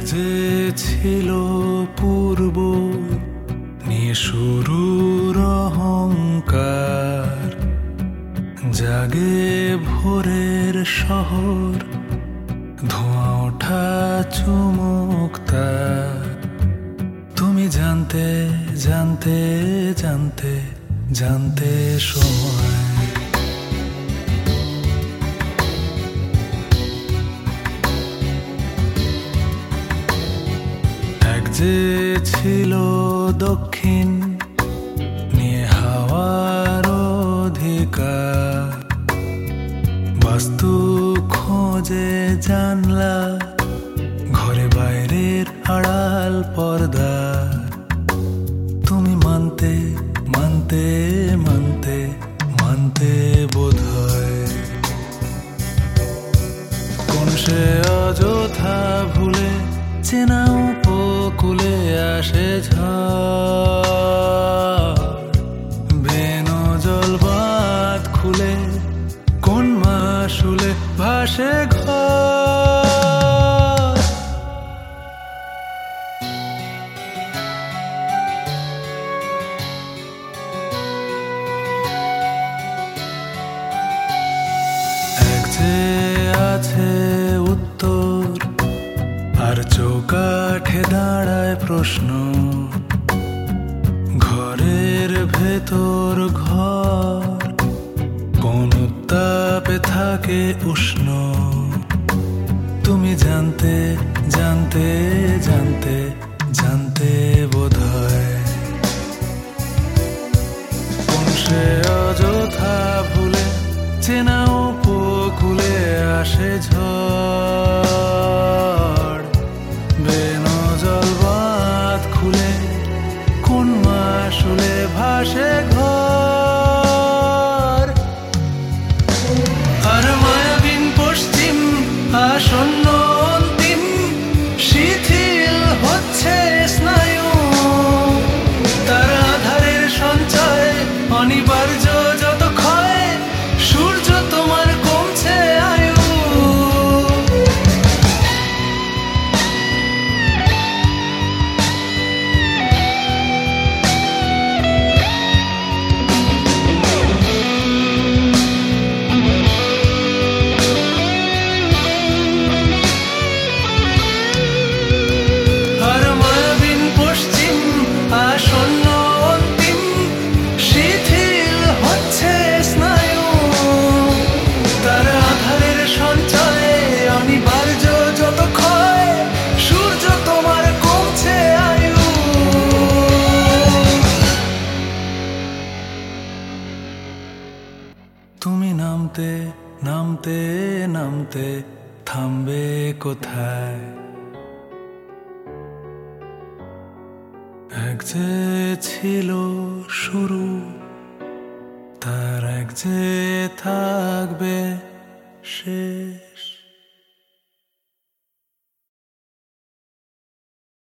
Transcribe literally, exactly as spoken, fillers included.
যে ছিল পূর্ব নিয়ে শুরুর অহংকার, জাগে ভোরের শহর, ধোঁয়া ওঠা চুমুক তার। তুমি জানতে জানতে জানতে জানতে সময় এক যে ছিল দক্ষিণ নিয়ে হাওয়ার অধিকার, বাস্তু খোঁজে জানলা, ঘরে বাইরের আড়াল পর্দা। তুমি মানতে মানতে মানতে মানতে বোধহয় কোন সে অযথা ভুলে চেনা উপকূলে আসে ঝড়, বেনো জল বাঁধ খুলে কোন মাসুলে ভাসে ঘর। এক যে আছে উত্তর আর চৌকাঠে দাঁড়ায় প্রশ্ন, ঘরের ভেতর ঘর কোন উত্তাপে থাকে উষ্ণ। তুমি জানতে জানতে জানতে জানতে বোধহয় কোন সে অযথা ভুলে চেনা উপকূলে আসে ঝড়, বেনো জল বাঁধ খুলে কোন মাসুলে ভাসে ঘর। আর মায়াবিন পশ্চিম আসন্ন অন্তিম শিথিল হচ্ছে স্নায়ু, তার আধারের সঞ্চয় অনিবার্য যত ক্ষয়, সূর্য তোমার কমছে আয়ু। আর মায়াবিন পশ্চিম আসন্ন অন্তিম শিথিল হচ্ছে স্নায়ু, তার আধারের সঞ্চয়ে অনিবার্য যত ক্ষয়, সূর্য তোমার কমছে আয়ু। তুমি নামতে নামতে নামতে থামবে কোথায়? এক যে ছিল শুরু, তার এক যে থাকবে